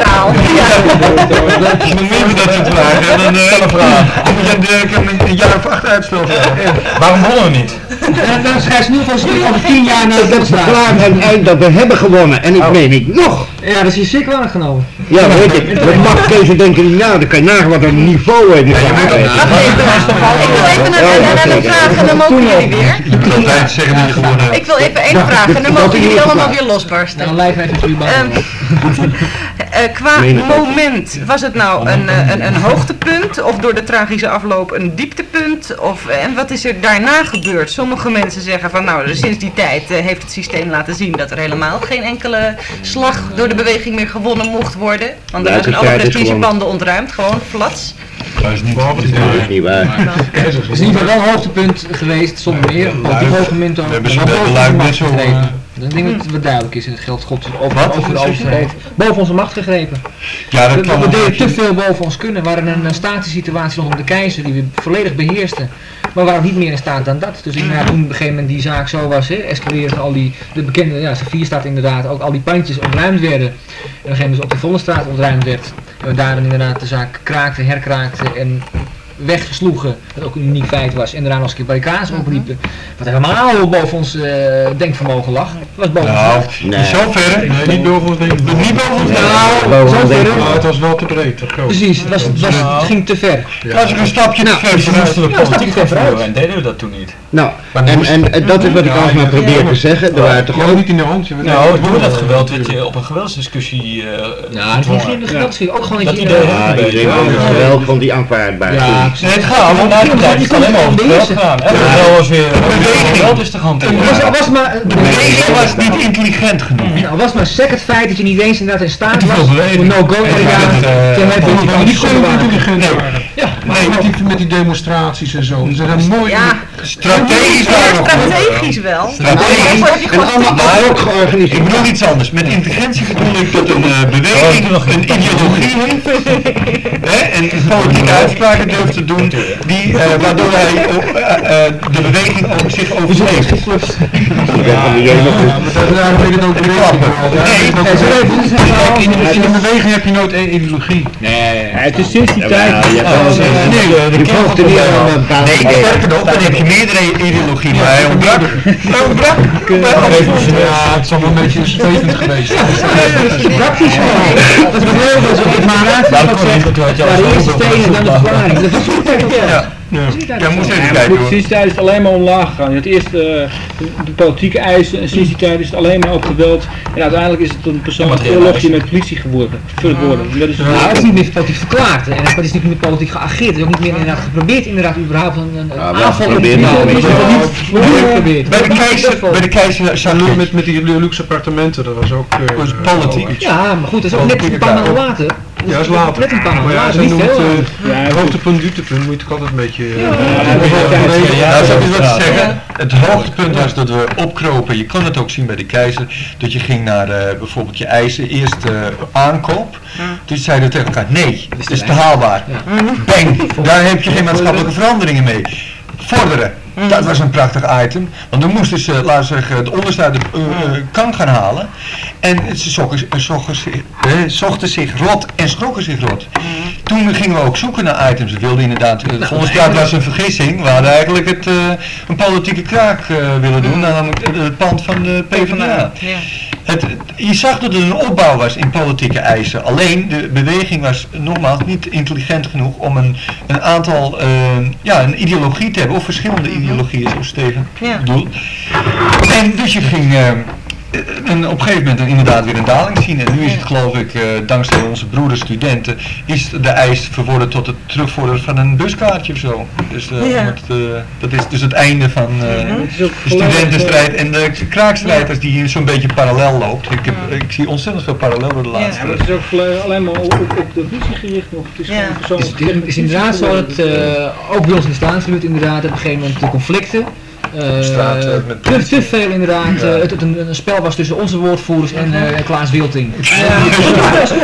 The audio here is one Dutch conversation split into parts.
zaal. Moet dat soort vragen en dan moet je een jaar of 8 uitstel vragen. Waarom wonnen we niet? Dan schrijf je nu van stuk over 10 jaar naar de Dat is klaar en dat we hebben gewonnen. En ik meen niet nog. Ja, dat is hier zeker aangenomen. Ja, weet je. Dat mag Kees denken niet na. Dan kan je nagaan wat een niveau heeft. Ik wil even naar de vraag en dan mogen jullie weer. Ik wil even één vraag en dan mogen jullie allemaal weer losbarsten. Dan lijf even jullie Qua moment, was het nou een hoogtepunt of door de tragische afloop een dieptepunt? En wat is er daarna gebeurd? Sommige mensen zeggen van nou, sinds die tijd heeft het systeem laten zien dat er helemaal geen enkele slag door de beweging meer gewonnen mocht worden. Want er zijn alle prestigebanden ontruimd, gewoon flats. Dat is niet waar. Het is in ieder geval wel een hoogtepunt geweest, zonder meer. Op die hoge moment ook. Ik denk dat het wat duidelijk is en het geldt God over de overheid. Boven onze macht gegrepen. Ja, dat we deden te veel boven ons kunnen. We waren in een statische situatie rondom de keizer die we volledig beheersten. Maar we waren niet meer in staat dan dat. Dus toen op een gegeven moment die zaak zo was, escaleerde al de bekende, Sofierstraat inderdaad, ook al die pandjes ontruimd werden. En op een gegeven moment op de Vondelstraat ontruimd werd. En we daar dan inderdaad de zaak kraakten, herkraakten en wegsloegen, dat ook een uniek feit was, en daarna nog eens een keer barricades opriepen, wat helemaal boven ons denkvermogen lag. Dat was boven ons. Nee. Zover? Nee, niet boven ons denkvermogen. Niet boven ons denkvermogen. Maar het was wel te breed. Precies, het ging te ver. Als ik een stapje te ver moesten we politiek gaan voeren en deden we dat toen niet. Nou, en dat is wat ik alsmaar probeer te zeggen. Er waren toch ook niet in de hand. Nou, door dat geweld werd je op een geweldsdiscussie geen geweldsdiscussie, ook gewoon dat idee. het geweld van die aanvaardbaar. Nee, het gaat, want na de tijd is het alleen maar over geweld gegaan. En het was weer geweld is te hanteren. De beweging was niet intelligent genoeg. Nou, was maar sec het feit dat je niet eens inderdaad in staat was om no-go te met die demonstraties en zo. Ze zijn mooi strategisch wel. En allemaal georganiseerd. Ik bedoel iets anders. Met intelligentie bedoel ik dat een beweging een ideologie heeft en politieke uitspraken durft te doen waardoor hij de beweging ook zich overleeft. In een beweging heb je nooit één ideologie. Nee, het is sinds die tijd. Je volgt er niet allemaal Nee, sterker nog, dan heb je meerdere ideologieën, maar hij ontbrak. Ja, het is allemaal een beetje spetend geweest. Praktisch gewoon. Dat is wel heel veel. Maar de eerste stenen dan de verklaring. Dat was Ja, moest even kijken hoor. Sinds die tijd is het alleen maar omlaag gegaan. Je had eerst de politieke eisen en sinds die tijd is het alleen maar op geweld. En uiteindelijk is het een persoonlijke oorlogje met politie geworden. Dat is het is niet meer politiek verklaard en het is niet meer politiek geageerd. Het is ook niet meer inderdaad geprobeerd überhaupt een aanval op Bij de keizer Charles met die luxe appartementen, dat was ook politiek. Ja, maar goed, dat is ook net een paar maanden later. Ja, dat is later. Net een paar maanden later, niet veel. hoogtepunt, dieptepunt, moet je toch altijd een beetje... Ja, zou ik eens wat zeggen. Het hoogtepunt was dat we opkropen, je kan het ook zien bij de keizer, dat je ging naar bijvoorbeeld je eisen, eerst aankoop. Toen zeiden we tegen elkaar, nee, het is te haalbaar. Bang, daar heb je geen maatschappelijke veranderingen mee. Vorderen. Dat was een prachtig item, want dan moesten ze, laten we zeggen, het onderste uit de kan gaan halen. En ze zochten zich rot en schrokken zich rot. Toen gingen we ook zoeken naar items. We wilden inderdaad, volgens mij was een vergissing. We hadden eigenlijk een politieke kraak willen doen, namelijk het pand van de PvdA. Je zag dat het een opbouw was in politieke eisen. Alleen de beweging was nogmaals niet intelligent genoeg om een aantal, een ideologie te hebben, of verschillende ideologieën, zoals Steven bedoelt. En dus je ging en op een gegeven moment inderdaad weer een daling zien. En nu is het geloof ik, dankzij onze broeders studenten, is de eis verworden tot het terugvorderen van een buskaartje of zo. Dus dat is dus het einde van de studentenstrijd en de kraakstrijders die zo'n beetje parallel loopt. Ik zie ontzettend veel parallellen de laatste. Ja, maar het is ook alleen maar op de ruzie gericht nog. Het is gewoon persoonlijk. Het is inderdaad zo dat ook bij ons in de staatsbuurt inderdaad op een gegeven moment de conflicten. Te veel inderdaad. Het een spel was tussen onze woordvoerders en Klaas Wilting.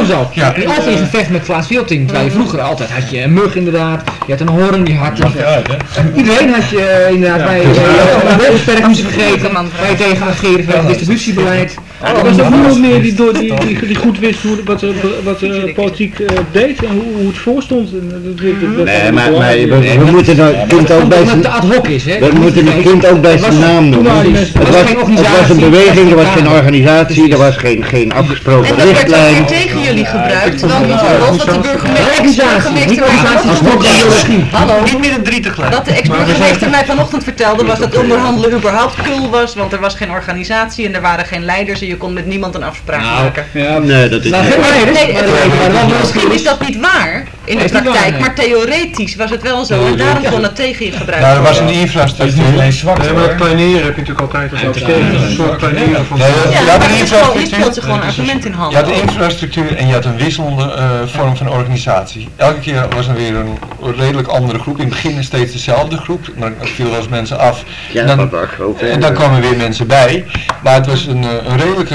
zo. Ja. Je had altijd eens een vecht met Klaas Wilting, terwijl je vroeger altijd had je een mug inderdaad, je had een hoorn, je had iedereen had je inderdaad bij een sterk niet vergeten, waar je tegen ageerde van het distributiebeleid. Er was ook niemand meer die goed wist wat de politiek deed en hoe het voorstond. Nee, maar we moeten het kind ook bij zijn... het ad hoc is, hè? We moeten het kind ook bij zijn naam noemen. Het was een beweging, er was geen organisatie, er was geen afgesproken En dat werd ook richtlijn. weer tegen jullie gebruikt, want bijvoorbeeld dat de burgemeester Hallo. Niet meer een 3 tegelijk. Wat de ex-burgemeester mij vanochtend vertelde was dat onderhandelen überhaupt kul was, want er was geen organisatie en er waren geen leiders en je kon met niemand een afspraak maken. Nee, dat is niet. Misschien is dat niet waar in de praktijk, maar theoretisch was het wel zo en daarom kon het tegen je gebruikt Nou, er was worden. een infrastructuur. alleen zwak. Nee, maar het planeren heb je natuurlijk altijd als een soort planeren van... Nee, Ja, je had maar een je speelt ze gewoon infrastructuur. argument in Je handen. had een infrastructuur en je had een wisselende vorm van organisatie. Elke keer was er weer een redelijk andere groep. In het begin steeds dezelfde groep, maar er vielen wel eens mensen af. Ja, Dan- dat was groot. En dan kwamen weer mensen bij. Maar het was een redelijke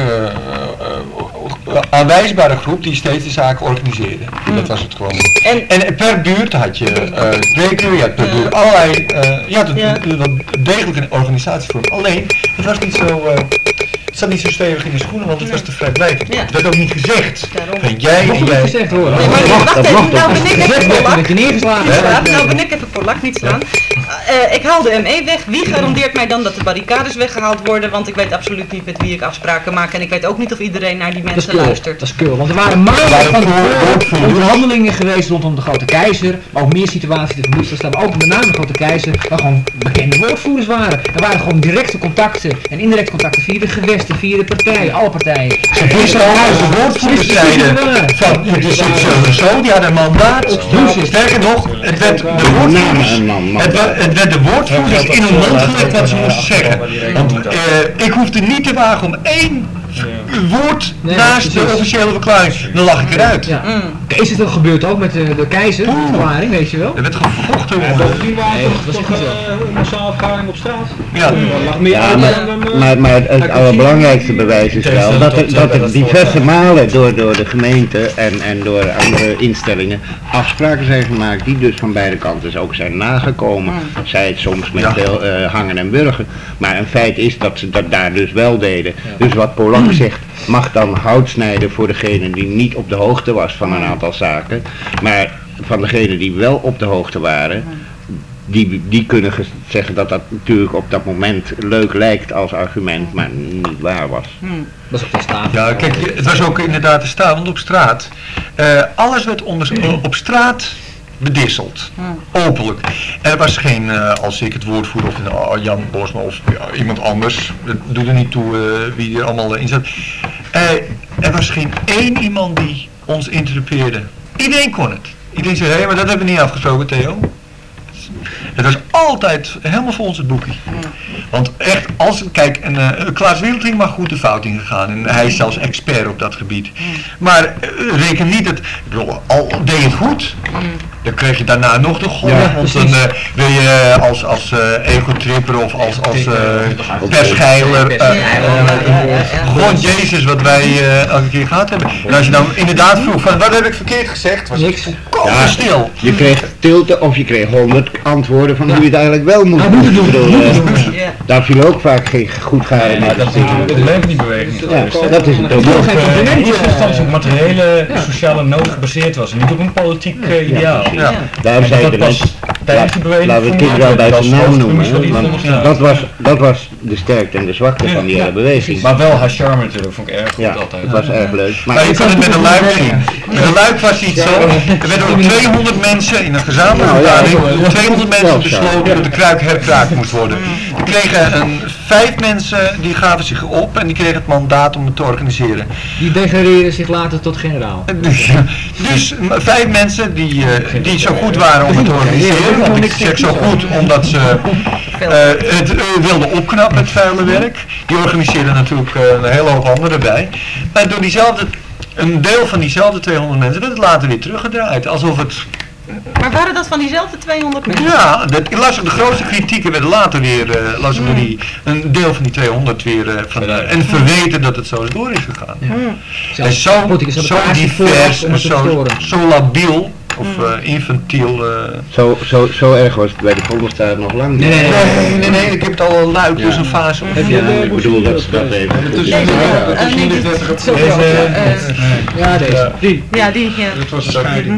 aanwijsbare groep die steeds de zaken organiseerde. Dat was het gewoon. En per buurt had je spreker, je had per buurt allerlei, je had wel degelijk een organisatievorm. Alleen, het was niet zo... het zat niet zo stevig in de schoenen, want het was te vrijblijvend. Ja. Het werd ook niet gezegd. Daarom. Van jij Mocht en het jij... gezegd worden. Nee, maar wacht even, nou ben ik even voor lak. Dat je neergeslagen Ja, hebt. nou ben ik even voor lak, niet slaan. Ik haal de ME weg. Wie garandeert mij dan dat de barricades weggehaald worden? Want ik weet absoluut niet met wie ik afspraken maak. En ik weet ook niet of iedereen naar die Dat is mensen kul, luistert. dat is kul. Want er waren maanden van tevoren onderhandelingen geweest rondom de Grote Keizer, maar ook meer situaties, de vermoedenstaan, maar ook met name de Grote Keizer, waar gewoon bekende woordvoerders waren. Er waren gewoon directe contacten en indirecte contacten via de gewesten, via de partijen, alle partijen. Ze wisten al de woordvoerders zeiden van, het is zo, die hadden een mandaat. Sterker nog, het werd de woordvoerders, het werd de woordvoerders in hun mond gelegd wat ze moesten zeggen. Want ik hoefde niet te wagen om één woord naast de officiële verklaring, dan lag ik eruit. Ja. Is het ook gebeurd ook met de Keizer, de verklaring, weet je wel? Er werd gevochten. Bovendien waren Nee, dat was echt toch massaal vergadering op straat. Ja. Er lag meer Ja, uit dan... maar het allerbelangrijkste bewijs is wel dat er diverse malen door de gemeente en door andere instellingen afspraken zijn gemaakt die dus van beide kanten ook zijn nagekomen. Zij het soms met veel hangen en burgen. Maar een feit is dat ze dat daar dus wel deden. Dus wat Polak zegt, mag dan hout snijden voor degene die niet op de hoogte was van een aantal zaken. Maar van degene die wel op de hoogte waren, die kunnen zeggen dat dat natuurlijk op dat moment leuk lijkt als argument, maar niet waar was. Dat is op de staat. Ja, kijk, het was ook inderdaad de staat, want op straat, alles werd op straat bedisseld, openlijk. Er was geen, als ik het woord voer of Jan Bosma of iemand anders, het doet er niet toe wie er allemaal in zat. Er was geen één iemand die ons interrupeerde. Iedereen kon het. Iedereen zei, hé, maar dat hebben we niet afgesproken, Theo. Het was altijd helemaal volgens het boekje. Want echt, kijk, Klaas Wilting mag goed de fout ingegaan en hij is zelfs expert op dat gebied. Maar reken niet dat, al deed je het goed, dan kreeg je daarna nog de golf, want dan wil je als egotripper of als perscheiler, gewoon Jezus wat wij elke keer gehad hebben. En als je dan inderdaad vroeg van, wat heb ik verkeerd gezegd, was Niks. het stil. Je kreeg stilte of je kreeg 100 antwoorden van hoe je het eigenlijk wel moest doen. Daar viel ook vaak geen goed garen mee. Dat is natuurlijk het leven die beweging. Ja, dat is het ook. In eerste instantie op materiële sociale nood gebaseerd was en niet op een politiek ideaal. Ja. Daarom zei ik dat net, was tijdens die beweging laten we het kind wel bij zijn naam noemen, hè, want dat was de sterkte en de zwakte van die hele beweging. Maar wel haar charme natuurlijk, vond ik erg goed Ja, altijd. het was erg leuk. Maar je kan het met een luik zien. Met een luik was iets zo. Er werden ook 200 mensen in een gezamenlijke vergadering, 200 mensen besloten dat de kruik herkraakt moest worden. Die kregen 5 mensen, die gaven zich op en die kregen het mandaat om het te organiseren. Die degraderen zich later tot generaal. Dus 5 mensen die zo goed waren om het te organiseren, want ik zeg zo goed omdat ze het wilden opknappen, het vuile werk. Die organiseerden natuurlijk een hele hoop anderen bij. Maar door een deel van diezelfde 200 mensen werd het later weer teruggedraaid. Alsof het Maar waren dat van diezelfde 200 mensen? Ja, ik las de grootste kritieken werd later weer, een deel van die 200 weer en verweten dat het zo is door is gegaan. En zo divers en zo labiel of infantiel. Zo erg was het bij de Vondelstraat nog lang niet. Nee, ik heb het al luid, dus een fase. Ik bedoel dat even. Ja, deze. Die. Ja, die. Het was een scheiding.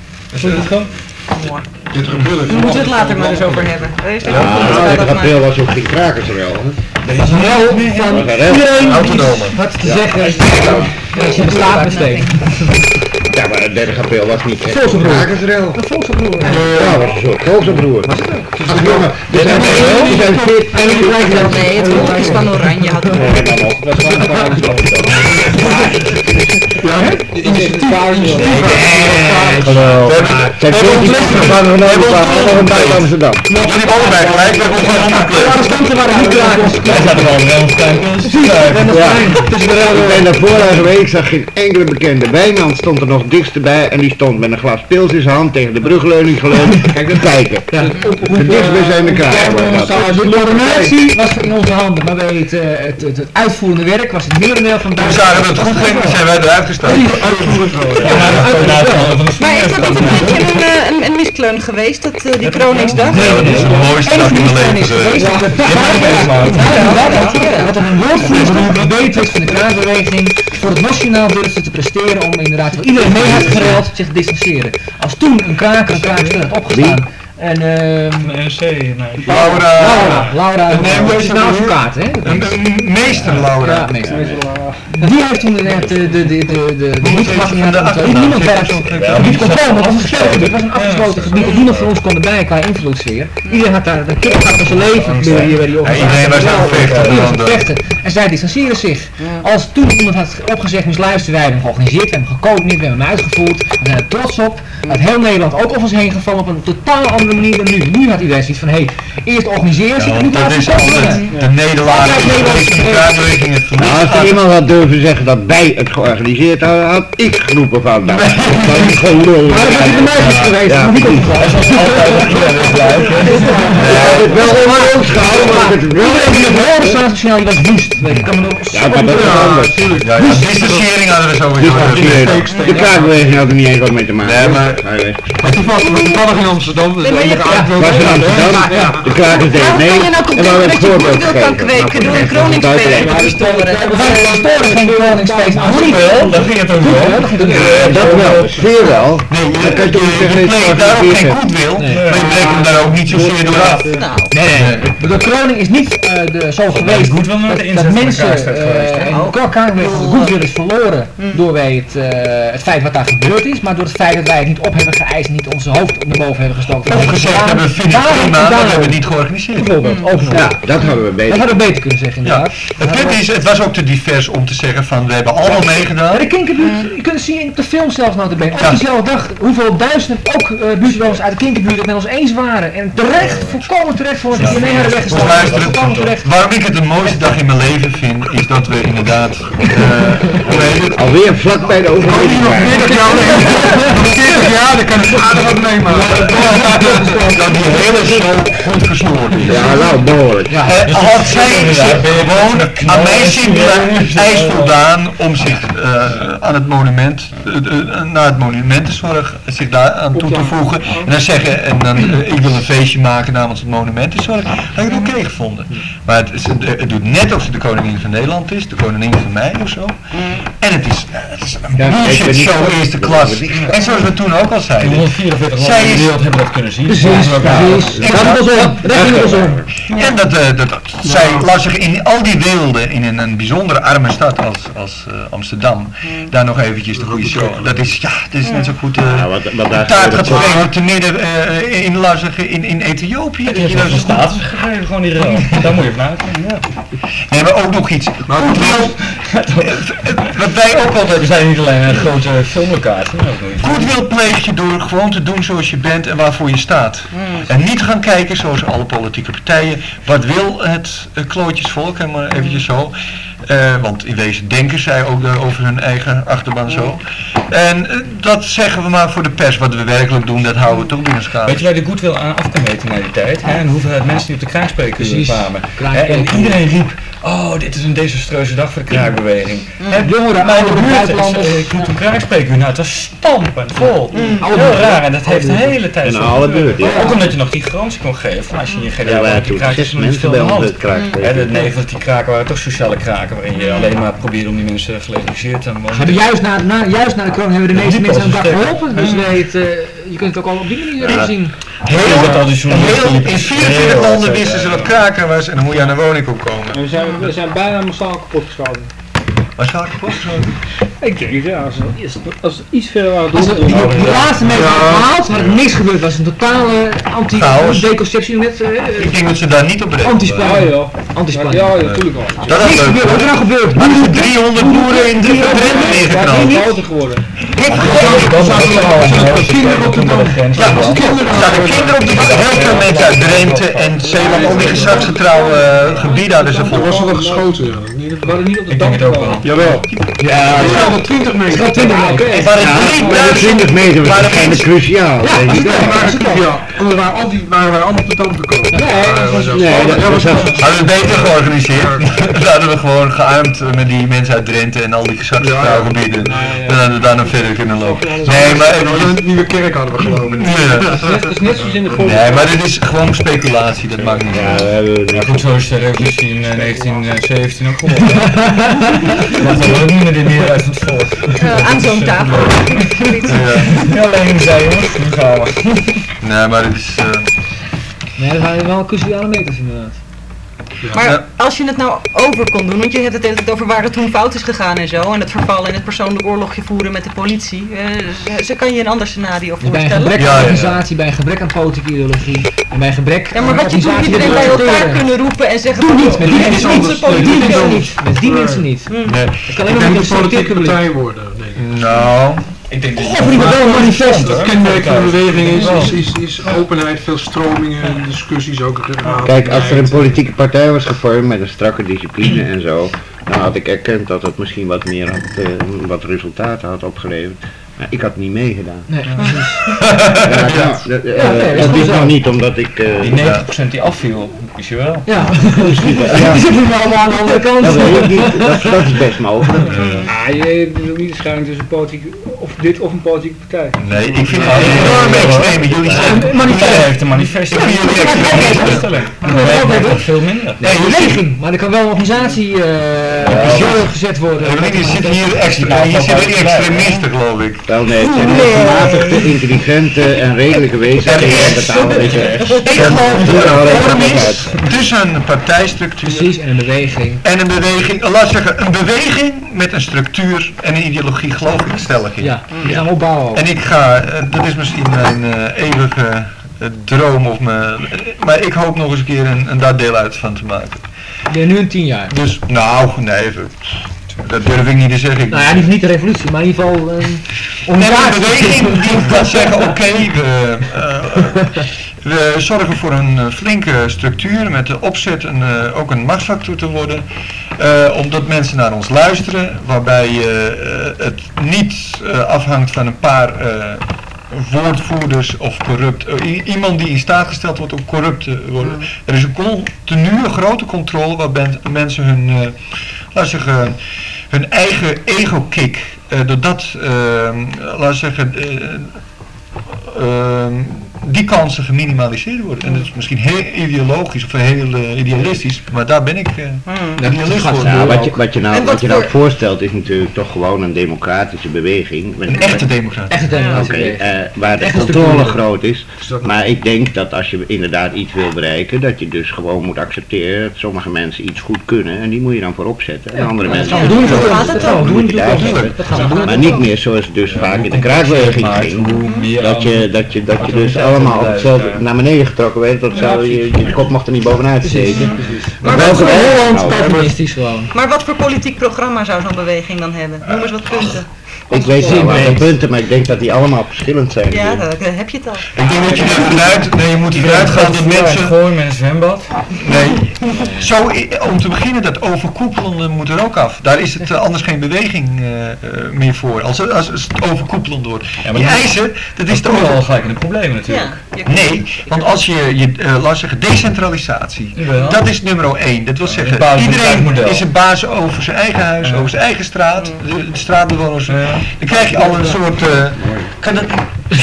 Mooi. Dit gebeurde. We moeten het later maar eens over hebben. Ja, in april was ook geen krakersrel. Deze rel van iedereen Autonome. wat te zeggen als je de staat besteedt. Ja, maar 30 april was niet echt Volksbroer. een krakersrel. Een volksbroer. Ja, was een soort volksbroer. Was het ook? Ach jongen, die zijn fit en die lijkt wel. Nee, het volk is van oranje. Had Nee, dan nog. Dat is gewoon zijn 14 gevangen genomen van buiten Amsterdam. Jullie allebei gelijk, we hebben gewoon De arrestanten waren niet krakers. Wij zaten wel wel Ik ben daar vorige week, zag geen enkele bekende. Wijnand stond er nog dichtst bij en die stond met een glas pils in zijn hand tegen de brugleuning geleund. Kijk, dat kijken. De dichtstbij zijn de kraken. De coördinatie was in onze handen, maar bij het uitvoerende werk was het merendeel van We Duitsland. zagen dat het goed ging, zijn wij eruit gestapt. Maar is dat niet een beetje een miskleun geweest, dat die Kroningsdag? Nee, dat is de mooiste dag in mijn leven geweest. Dat er een woordvoerder gebeten is van de kraakbeweging voor het nationaal durfde te presteren om inderdaad, waar iedereen mee had gereld, zich te distancieren. Als toen een kraker had opgestaan. En NRC, nee. Laura, Nee, is een advocaat, hè? Meester Laura. Ja, meester. Die heeft toen net de moed gehad niemand werkt niet kon komen, het was een gesloten, het was een afgesloten gebied dat niemand van ons kon erbij qua invloedssfeer. Iedereen had daar de kip van zijn leven hier bij die iedereen was aan het vechten. En zij distancieren zich. Als toen iemand had opgezegd, moest luisteren, wij hebben hem georganiseerd, we hebben hem gecoördineerd, we hebben hem uitgevoerd, we zijn er trots op. Uit heel Nederland ook over ons heen gevallen op een totaal andere manier dan nu. Nu had iedereen zoiets van, eerst organiseren ze en nu Dat is altijd de nederlaag geweest van de kruisbeweging het verlies. Nou, als er iemand had durven zeggen dat wij het georganiseerd hadden, had ik geroepen van dat is gewoon lul. Maar dat is bij mij niet geweest, Ja, maar niet opgevallen. het wel onder ons gehouden, maar het wel. Iedereen die het Staatsnationaal, die was woest. Ik kan me nog Ja, maar dat is anders. Ja, distanciering hadden we sowieso. De kraakbeweging had er niet eens wat mee te maken. Nee, maar Toevallig in Amsterdam. Dus Nee, maar je was in Amsterdam, de krakers deden mee Kan je nou en we hadden het dat je voorbeeld goedwil kan kweken door een Kroningsfeest te storen? We storen geen koningsfeest, maar hoe niet wel? Dan ging het ook wel. Dat wel, sfeer wel. Dan kan je toch niet zeggen je dat pleegt het daar ook geen georganiseerd goedwil, maar je breekt hem daar ook niet zozeer door af. Nou, De kroning is niet zo geweest goed wel met de dat inzet van de mensen Kruisstad geweest, hè? en elkaar de goedwil is verloren door het feit wat daar gebeurd is, maar door het feit dat wij het niet op hebben geëist, niet onze hoofd naar boven hebben gestoken. Of gezegd hebben we vind ik prima, maar we hebben het niet georganiseerd. Bijvoorbeeld, ook nog. Ja, dat hadden we Dat beter. hadden we beter kunnen zeggen Ja, inderdaad. het punt is, het was ook te divers om te zeggen van we hebben allemaal meegedaan. Ja, de Kinkerbuurt, je kunt het zien op de film zelfs notabene. Op Ja. diezelfde dag, hoeveel duizenden ook buurtbewoners uit de Kinkerbuurt het met ons eens waren. En terecht, volkomen terecht voor het mee hadden weggestaan. Volkomen terecht. Waarom ik het de mooiste dag in mijn leven vind, is dat we inderdaad, hoe heet het? Alweer vlak bij de overwinning waren. Ja, daar kan ik aardig wat mee maken. Dat die hele show goed gesnoord is. Ja, nou, behoorlijk. Had zij zich gewoon aan mijn simpele eis voldaan om zich aan het monument, naar het monumentenzorg, zich daar aan toe te voegen. En dan zeggen, ik wil een feestje maken namens het monumentenzorg, had ik het oké gevonden. Maar het doet net of ze de koningin van Nederland is, de koningin van mij of zo. En het is een bullshit show eerste klas. En zoals we toen ook al zeiden. 144 Zij landen in is- de wereld hebben dat kunnen zien. Precies. En zij laat zich in al die werelden, in een bijzondere arme stad als Amsterdam, daar nog eventjes de goede show. Dat is net zo goed Wat daar taart gaat gebeurt. brengen te midden in Lasige in Ethiopië. Die heeft wel status gegeven, gewoon die rel. Daar moet je vanuit gaan, ja. Nee, maar ook nog iets. Goodwill, wat wij ook altijd We zijn niet alleen een grote filmlocatie. Goodwill pleeg je door gewoon te doen zoals je bent en waarvoor je staat. En niet gaan kijken, zoals alle politieke partijen, wat wil het klootjesvolk, en maar eventjes zo. Want in wezen denken zij ook over hun eigen achterban zo. En dat zeggen we maar voor de pers. Wat we werkelijk doen, dat houden we toch binnen schaal. Weet je waar de goodwill aan af kan meten naar die tijd? Hè? En hoeveelheid mensen die op de kraakspreekuur kwamen. Hè? En iedereen riep, oh, dit is een desastreuze dag voor de kraakbeweging. Jongeren, ouderen, buitenlanders. Ik moet een kraakspreekuur, nou het was stampend vol. Heel raar, en dat heeft de hele tijd In alle buurt, ja. Ook omdat je nog die garantie kon geven, van als je je Ja, wij die toen kraakjes 6 niet mensen veel bij aan de ons hand. het kraaksteken. En nee, want die kraken waren toch sociale kraken, waarin je alleen maar probeerde om die mensen gelegaliseerd te wonen. Maar juist na de corona hebben we de meeste mensen een dag geholpen. Dus je kunt het ook al op die manier zien. In 24 landen wisten ze wat kraken was en dan moet je aan de woning opkomen. We zijn bijna massaal kapotgeschoten. Waar is het kapotgeschoten? Ik denk het, ja, als het iets verder waren Als de laatste mensen gehaald, had er niks gebeurd. Het was een totale anti-deconceptie met Ik denk dat ze daar niet op rekenen. anti-spanning. Ja, joh. Anti-spanning. Ja, natuurlijk wel. Dat is Niks leuk. gebeurd, wat er nou gebeurt? Maar er zijn 300 boeren in Drenthe neergeknald. Die groter geworden. Ja, er staan kinderen op de bak. Heel veel mensen uit Drenthe en Zeeland, al die gezagsgetrouwe gebieden hadden ze Er vol. was wel geschoten, ja. We hadden niet op de Ik dak denk het ook wel. Jawel. Ja, Het is wel 20 meter. Wel 20 Oké. Waren maar de 20 meter was waarschijnlijk cruciaal. weet je. Ja, anders waren wij allemaal op de dood gekomen. Nee, dat was Hadden we beter georganiseerd. Dan hadden we gewoon gearmd met die mensen uit Drenthe en al die gezagsgetrouwe gebieden. Dan hadden we daar nog verder kunnen lopen. Nee, maar Een nieuwe kerk hadden we geloof ik. Het is net zoals in de volgende. Nee, maar dit is gewoon speculatie, dat maakt niet Ja, uit. we hebben Ja goed, zo is de revolutie in 1917 ook gewonnen. Want we hebben niet meer meer uit het volk. Aan zo'n tafel. Ja, alleen zei jongens, nu gaan we. Nee, maar dit is... Nee, dat waren wel cruciale meters inderdaad. Maar als je het nou over kon doen, want je hebt het altijd over waar het toen fout is gegaan en zo, en het verval in het persoonlijk oorlogje voeren met de politie. Ze kan je een ander scenario Dus bij een voorstellen? gebrek Ja, aan ja, ja. organisatie, bij een gebrek aan politieke ideologie, en bij een gebrek Ja, maar aan wat je toen organisatie iedereen bij elkaar accepteren. kunnen roepen en zeggen Doe van, niet, met die dit is mensen onze niet. politiek. Met die mensen niet. Met die mensen niet. Nee. Het kan alleen Ik maar denk met de een politieke publiek. partij worden. Nee. Nou... Ik denk dat Of in ieder geval een manifest. Het kenmerk van de beweging is openheid, veel stromingen, discussies ook. Kijk, als er een politieke partij was gevormd met een strakke discipline en zo, dan had ik erkend dat het misschien wat meer had, wat resultaten had opgeleverd. Maar ik had niet meegedaan. Nee. Dat is nog niet omdat ik... die 90% die afviel, is je wel. Ja. Ja. Die zitten nu allemaal aan de andere kant. Dat weet ik niet, dat is best mogelijk. Je hebt ook niet de scheiding tussen politiek of dit of een politieke partij. Nee, ik vind het enorm extreem. Jullie zijn... Manifest heeft een manifest. Ik vind jullie extreem. Nee, dat veel minder. Nee, een beweging, maar er kan wel een organisatie gezet worden. Hier zitten hier extremisten, geloof ik. Wel nee, het zijn gematigde, intelligente en redelijke wezens die betalen deze. Ik geloof tussen een partijstructuur Precies, en een beweging. en een beweging, laat ik zeggen, een beweging met een structuur en een ideologie, geloof ik stellig in. Ja, die gaan we opbouwen ook. En ik ga, dat is misschien mijn eeuwige droom, of maar ik hoop nog eens een keer daar deel uit van te maken. Ja, nu in 10 jaar. Dus, nou, nee, dat durf ik niet te zeggen. Nou ja, niet de revolutie, maar in ieder geval een Nee, maar een organisatie. beweging die kan zeggen, oké, we zorgen voor een flinke structuur met de opzet ook een machtsfactor te worden. Omdat mensen naar ons luisteren, waarbij het niet afhangt van een paar woordvoerders of corrupt, iemand die in staat gesteld wordt om corrupt te worden. Er is een continue grote controle waarbij mensen hun, laten we zeggen, hun eigen ego-kick, doordat, laten we zeggen, die kansen geminimaliseerd worden. En dat is misschien heel ideologisch of heel idealistisch, maar daar ben ik idealist voor. Ja, wat je nou voor- voorstelt is natuurlijk toch gewoon een democratische beweging. Een echte democratie. Echt een democratie. Oké, waar de Echt een controle structuur. groot is. Maar ik denk dat als je inderdaad iets wil bereiken, dat je dus gewoon moet accepteren dat sommige mensen iets goed kunnen en die moet je dan voorop zetten. En andere mensen gaan we doen. Zo gaat het Dat gaan we ook. doen. moet je daar zetten. Dat gaan we doen. Maar niet meer zoals het dus vaak in de kraakbeweging ging. Dat je dus allemaal op hetzelfde naar beneden getrokken werd, tot je kop mocht er niet bovenuit steken. Maar welke wat voor weg Holland, nou? Calvinistisch gewoon. Maar wat voor politiek programma zou zo'n beweging dan hebben? Noem eens wat punten. Ik weet niet wat de punten, maar ik denk dat die allemaal verschillend zijn. Ja, daar heb je het al. Ik denk dat je er vanuit, nee, je moet vanuit gaan dat mensen, Gooien met een zwembad. nee, Zo, om te beginnen, dat overkoepelende moet er ook af. Daar is het anders geen beweging meer voor. Als het overkoepelend wordt. Ja, die eisen, dat is toch wel gelijk in de problemen natuurlijk. Nee, want als laat zeggen, decentralisatie, dat is nummer 1. Dat wil zeggen, iedereen is een baas over zijn eigen huis, over zijn eigen straat, de straatbewoners. Dan krijg je al een soort... kan dat...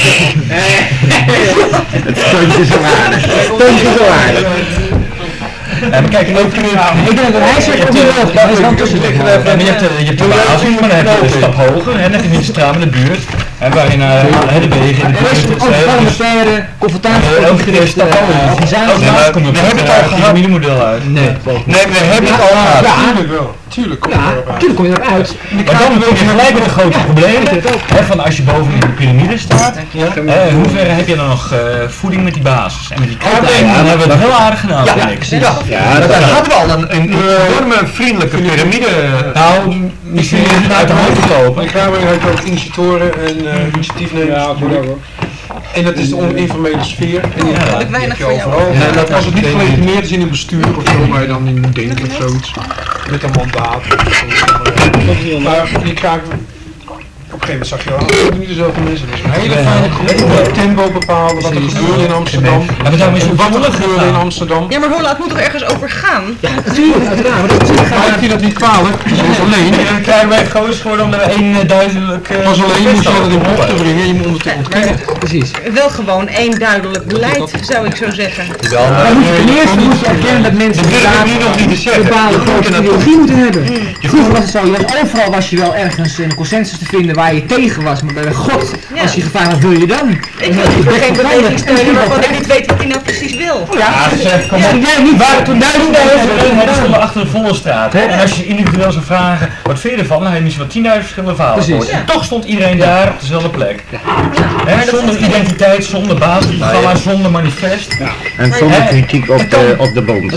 Het stondje zo aardig. Ja, maar kijk, ook ik denk dat hij zegt je hebt de basis, maar dan heb je een stap hoger en dan heb je ministraal in de buurt. En waarin de wegen in de buurt parlementaire, confrontatie, elke keer een stap hoger. We hebben het al gehad. Model uit. Nee, we hebben het al gehad. Tuurlijk wel. Tuurlijk kom je erop uit. Tuurlijk kom je erop uit. Maar dan heb je gelijk met een groot probleem. Van als je boven in de piramide staat, in hoeverre heb je dan nog voeding met die basis? En met die kruidlijn, dan hebben we het heel aardig gedaan, vind ik. Ja, daar hadden we al een enorme vriendelijke piramide. Nou, misschien is het uit de hand gelopen. Ik ga weer ook initiatoren en initiatiefnemers. En dat is de informele sfeer. En die heb je overal. En als het niet gelegitimeerd is in een bestuur of zo, waar je dan in moet denken of zoiets. Met een mandaat. Maar je krijgt... Op een gegeven moment zag je wel, dat niet dezelfde mensen. Dus een hele fijne groep, het tempo bepalen, wat er gebeurde in Amsterdam. Maar daarom is wat er gebeurde in Amsterdam. Ja, maar Holla, het moet toch ergens over gaan? Ja, natuurlijk, uiteraard. Maar ik vind dat niet kwalijk. Pas alleen. Dan krijgen wij goos geworden omdat we één duidelijk... Pas alleen moet je dat in op te brengen, je moet om te ontkennen. Precies. Wel gewoon één duidelijk beleid, zou ik zo zeggen. Dan moet je ten eerste erkennen dat mensen een bepaalde grote ideologie moeten hebben. Vroeger was het zo, overal was je wel ergens een consensus te vinden waar je tegen was, maar bij God, als je gevraagd wat wil je dan? Ik wil geen beweging steunen waarvan ik niet weet wat hij nou precies wil. Ja, zeg, kom op. Jij niet waar toen duizenden stonden achter de Vondelstraat. En als je individueel zou vragen, wat vind je ervan? Dan heb je misschien wel 10.000 verschillende verhalen gehoord. En toch stond iedereen daar op dezelfde plek. Zonder identiteit, zonder basisprogramma, zonder manifest. En zonder kritiek op de bond.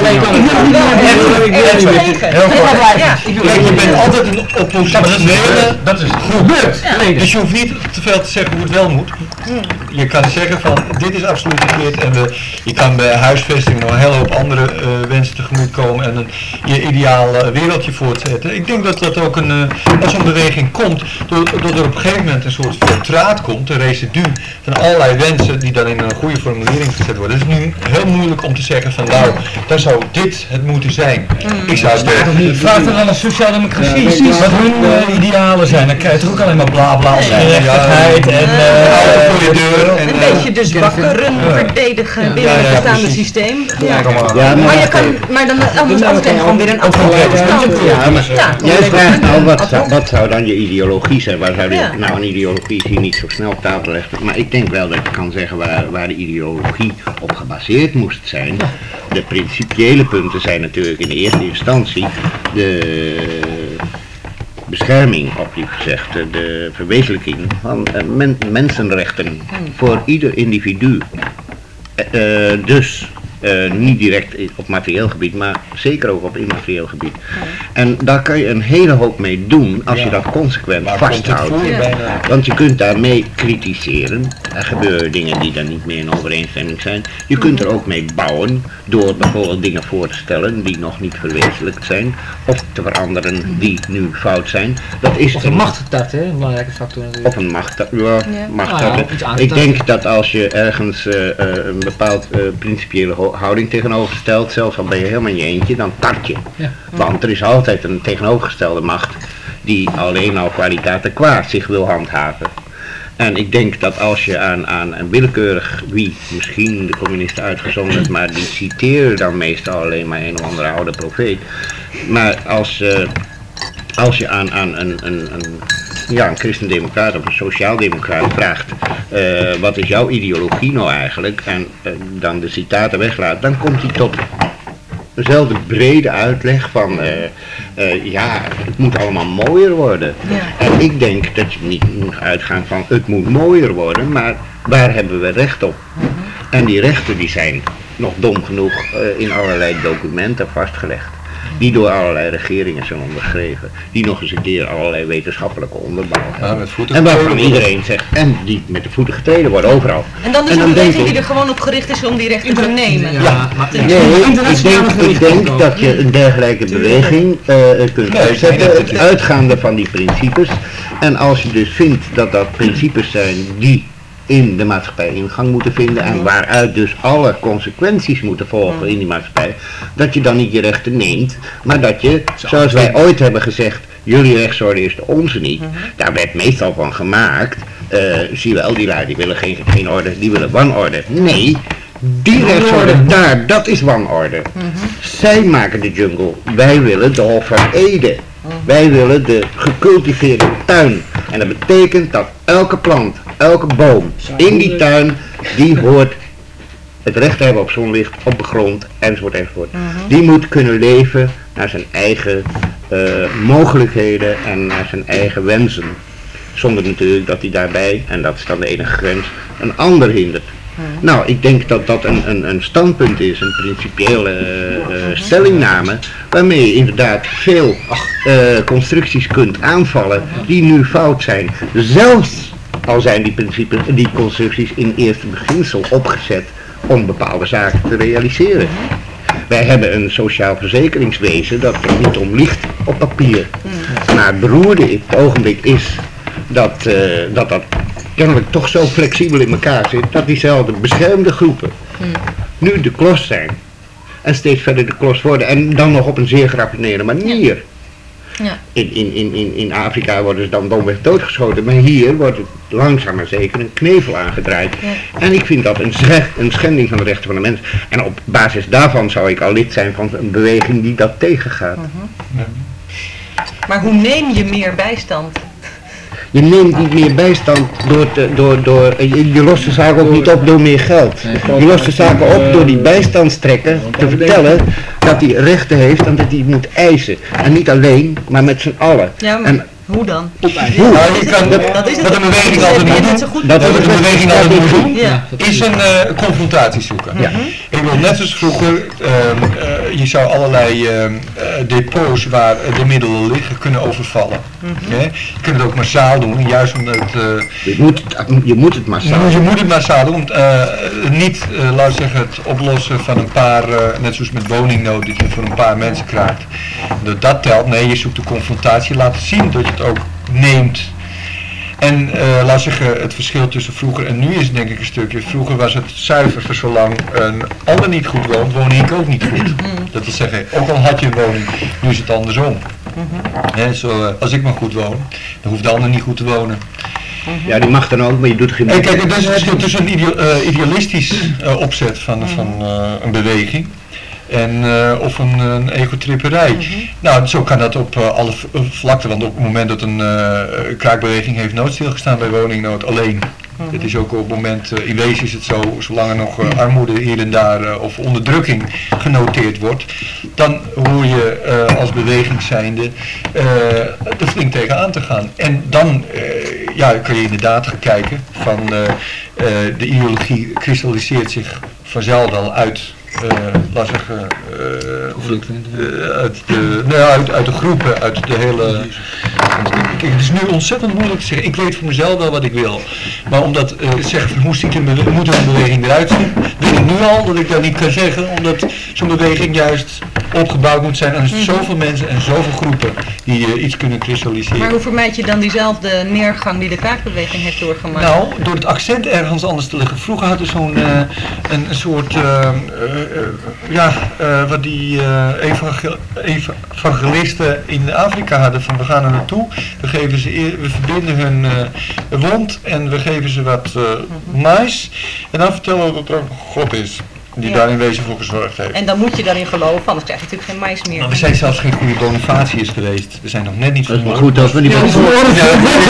Je bent altijd een oppositionele. Dat is gebeurd. Dus je hoeft niet te veel te zeggen hoe het wel moet. Je kan zeggen van dit is absoluut verkeerd en je kan bij huisvesting nog een hele hoop andere wensen tegemoet komen en je ideaal wereldje voortzetten. Ik denk dat dat ook als een beweging komt, doordat er op een gegeven moment een soort filtraat komt, een residu van allerlei wensen die dan in een goede formulering gezet worden. Het is nu heel moeilijk om te zeggen van nou, dan zou dit het moeten zijn. Ik zou het vraag dan aan de sociaaldemocratie wat hun idealen zijn. Dan krijg je toch ook alleen maar bla bla gerechtigheid en voor je deur. Een beetje dus wakkeren, verdedigen binnen het bestaande systeem. Maar je kan, maar dan anders gewoon weer een afgelopen stand. Jij vraagt nou, wat zou dan je ideologie zijn? Waar zou je nou een ideologie is hier niet zo snel op tafel leggen? Maar ik denk wel dat je kan zeggen waar de ideologie op gebaseerd moest zijn. De principiële punten zijn natuurlijk in de eerste instantie de bescherming, opnieuw gezegd, de verwezenlijking van mensenrechten voor ieder individu. Dus niet direct op materieel gebied, maar zeker ook op immaterieel gebied. En daar kan je een hele hoop mee doen als je dat consequent vasthoudt. Want je kunt daarmee kritiseren. Er gebeuren dingen die dan niet meer in overeenstemming zijn. Je kunt er ook mee bouwen door bijvoorbeeld dingen voor te stellen die nog niet verwezenlijkt zijn. Of te veranderen die nu fout zijn. Dat is of een machtstart, een belangrijke factor natuurlijk. Of een machtstart. Ik denk dat als je ergens een bepaald principiële houding tegenover stelt, zelfs al ben je helemaal in je eentje, dan tart je. Want er is altijd een tegenovergestelde macht die alleen al kwaliteiten kwaad zich wil handhaven. En ik denk dat als je aan een willekeurig wie, misschien de communisten uitgezonderd, maar die citeren dan meestal alleen maar een of andere oude profeet. Maar als je aan een christendemocraat of een sociaaldemocraat vraagt, wat is jouw ideologie nou eigenlijk, en dan de citaten weglaat, dan komt hij tot dezelfde brede uitleg van, het moet allemaal mooier worden. En ik denk dat je niet moet uitgaan van, het moet mooier worden, maar waar hebben we recht op? En die rechten die zijn nog dom genoeg in allerlei documenten vastgelegd. die door allerlei regeringen zijn onderschreven, die nog eens een keer allerlei wetenschappelijke onderbouw hebben. En waarvan iedereen zegt, en die met de voeten getreden worden overal. En dan is een beweging die er gewoon op gericht is om die rechten te nemen. Ja, ik denk dat je een dergelijke beweging kunt opzetten, uitgaande van die principes. En als je dus vindt dat dat principes zijn die in de maatschappij ingang moeten vinden en waaruit dus alle consequenties moeten volgen in die maatschappij, dat je dan niet je rechten neemt, maar dat je, zoals wij ooit hebben gezegd, jullie rechtsorde is de onze niet, daar werd meestal van gemaakt, zie wel, die lui die willen geen orde, die willen wanorde. Nee, die rechtsorde daar, dat is wanorde. Zij maken de jungle, wij willen de Hof van Eden. Wij willen de gecultiveerde tuin. En dat betekent dat elke plant, elke boom in die tuin, die hoort het recht te hebben op zonlicht, op de grond, enzovoort, enzovoort. Die moet kunnen leven naar zijn eigen mogelijkheden en naar zijn eigen wensen. Zonder natuurlijk dat hij daarbij, en dat is dan de enige grens, een ander hindert. Nou, ik denk dat dat een standpunt is, een principiële stellingname, waarmee je inderdaad veel constructies kunt aanvallen die nu fout zijn. Zelfs al zijn die constructies in eerste beginsel opgezet om bepaalde zaken te realiseren. Wij hebben een sociaal verzekeringswezen dat er niet om ligt op papier. Maar het beroerde op het ogenblik is dat kennelijk toch zo flexibel in elkaar zit, dat diezelfde beschermde groepen nu de klos zijn. En steeds verder de klos worden. En dan nog op een zeer geraffineerde manier. Ja. In Afrika worden ze dan domweg doodgeschoten. Maar hier wordt het langzaam maar zeker een knevel aangedraaid. Ja. En ik vind dat een schending van de rechten van de mens. En op basis daarvan zou ik al lid zijn van een beweging die dat tegengaat. Ja. Maar hoe neem je meer bijstand? Je neemt niet meer bijstand je lost de zaak ook niet op door meer geld. Je lost de zaken op door die bijstandstrekker te vertellen dat hij rechten heeft en dat hij moet eisen. En niet alleen, maar met z'n allen. Ja, maar hoe dan? Dat is het. Wat een beweging altijd moet doen, is een confrontatie zoeken. Ja. Ik wil net zoals vroeger, je zou allerlei depots waar de middelen liggen kunnen overvallen. Je kunt het ook massaal doen, juist omdat je moet het massaal doen. Je moet het massaal doen, niet, laat zeggen, het oplossen van een paar, net zoals met woningnood, dat je voor een paar mensen krijgt. Dat telt, nee, je zoekt de confrontatie, laat zien dat je het ook neemt. En laat zeggen, het verschil tussen vroeger en nu is denk ik een stukje. Vroeger was het zuiver voor zolang een ander niet goed woont, woon ik ook niet goed. Dat wil zeggen, ook al had je een woning, nu is het andersom. Als ik maar goed woon, dan hoeft de ander niet goed te wonen. Ja, die mag dan ook, maar je doet geen... Kijk, dat is het verschil tussen een idealistisch opzet van een beweging. En of een egotripperij. Nou, zo kan dat op alle vlakten, want op het moment dat een kraakbeweging heeft nooit stilgestaan bij woningnood alleen. Het is ook op het moment, in wezen is het zo, zolang er nog armoede hier en daar of onderdrukking genoteerd wordt, dan hoor je als beweging zijnde er flink tegenaan te gaan. En dan kun je inderdaad gaan kijken van de ideologie kristalliseert zich vanzelf wel uit. Laat zeggen, uit de groepen, uit de hele... Kijk, het is nu ontzettend moeilijk te zeggen, ik weet voor mezelf wel wat ik wil. Maar omdat zeggen van hoe moet een beweging eruit zien, weet ik nu al dat ik dat niet kan zeggen, omdat zo'n beweging juist opgebouwd moet zijn aan zoveel mensen en zoveel groepen die iets kunnen kristalliseren. Maar hoe vermijd je dan diezelfde neergang die de kraakbeweging heeft doorgemaakt? Nou, door het accent ergens anders te leggen. Vroeger hadden we zo'n een soort... wat die evangelisten in Afrika hadden van we gaan er naartoe, we verbinden hun wond en we geven ze wat mais en dan vertellen we dat er een God is die daar in wezen voor gezorgd heeft. En dan moet je daarin geloven, anders krijg je natuurlijk geen mais meer. Maar we zijn zelfs geen goede Bonifatius geweest. We zijn nog net niet vermoord. Dat is maar goed als we die Bonifatius.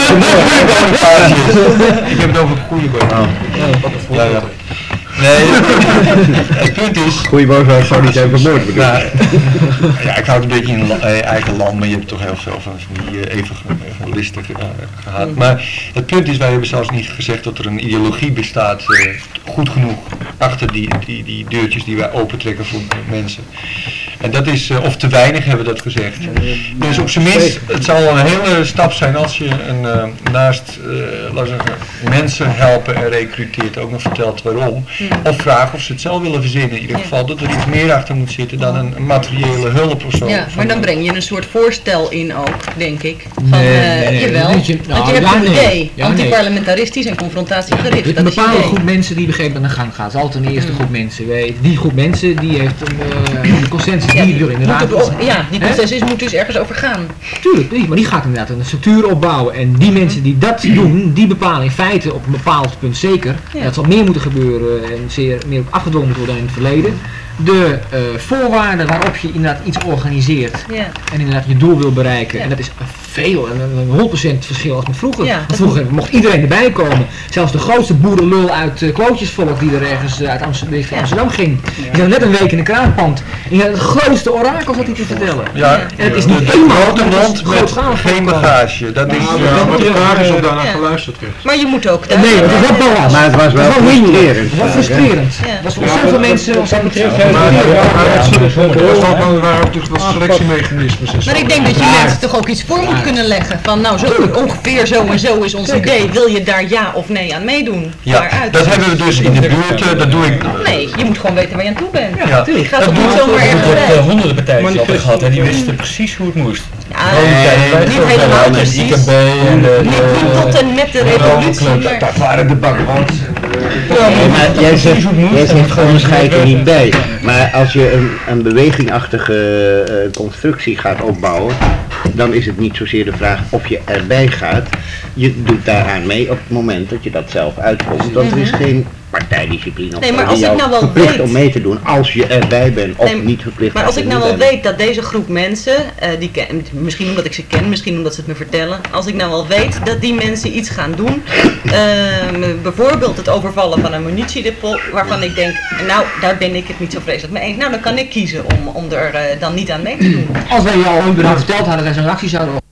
Ik heb het over goede Bonifatius. Nee, het punt is... Goeie boodschap zou niet zijn vermoord bedoeld. Ja, ik houd een beetje in eigen land, maar je hebt toch heel veel van die evangelisten gehad. Maar het punt is, wij hebben zelfs niet gezegd dat er een ideologie bestaat, goed genoeg, achter die deurtjes die wij opentrekken voor mensen. En dat is, of te weinig hebben we dat gezegd. Dus op zijn minst, het zal een hele stap zijn als je naast laten we zeggen, mensen helpen en recruteert ook nog vertelt waarom. Of vragen of ze het zelf willen verzinnen. In ieder geval dat er iets meer achter moet zitten dan een materiële hulp of zo. Ja, maar dan breng je een soort voorstel in ook, denk ik. Van, Nee, jawel, want je hebt een idee. Antiparlementaristisch en confrontatiegericht. Een bepaalde groep mensen die begrepen aan de gang gaat. Het is altijd een eerste groep mensen. Die groep mensen die heeft een consensus die wil inderdaad. Die consensus moet dus ergens over gaan. Tuurlijk, maar die gaat inderdaad een structuur opbouwen. En die mensen die dat doen, die bepalen in feite op een bepaald punt zeker. En dat zal meer moeten gebeuren en zeer meer op afgedwongen moeten worden in het verleden. De voorwaarden waarop je inderdaad iets organiseert en inderdaad je doel wil bereiken. En dat is veel, een 100% verschil als met vroeger. Want vroeger mocht iedereen erbij komen. Zelfs de grootste boerenlul uit Klootjesvolk die er ergens uit Amsterdam ging. Die zat net een week in een kraanpand. En die had het grootste orakel wat hij te vertellen. Ja, en het is niet een grote mond met geen bagage. Dat is maar de vraag is of daarna geluisterd werd. Maar je moet ook... Nee, het was wel balans. Maar het was wel frustrerend. Het was frustrerend. Het was voor zoveel mensen... Er waren natuurlijk wel selectiemechanismes. Maar ik denk dat je mensen toch ook iets voor moet kunnen leggen. Van nou, ongeveer zo en zo is ons idee. Wil je daar ja of nee aan meedoen? Ja, dat hebben we dus in de buurt, dat doe ik... Nee, je moet gewoon weten waar je aan toe bent. Ja. Je gaat toch niet zomaar ergens bij. Ik heb honderden partijen gehad en die wisten precies hoe het moest. Niet helemaal precies. IKB en niet tot en met de revolutie. Dat waren de bakbots. Maar jij zegt onderscheid er niet bij. Maar als je een bewegingachtige constructie gaat opbouwen, dan is het niet zozeer de vraag of je erbij gaat. Je doet daaraan mee op het moment dat je dat zelf uitkomt. Want er is geen partijdiscipline of maar als ik nou wel verplicht weet, om mee te doen als je erbij bent of niet verplicht. Maar als ik nou wel weet dat deze groep mensen, misschien omdat ik ze ken, misschien omdat ze het me vertellen, als ik nou wel weet dat die mensen iets gaan doen, bijvoorbeeld het overvallen van een munitiedepot, waarvan ik denk, nou daar ben ik het niet zo vreselijk mee eens, nou dan kan ik kiezen om er dan niet aan mee te doen. Als wij jou überhaupt verteld hadden dat wij zo'n actie zouden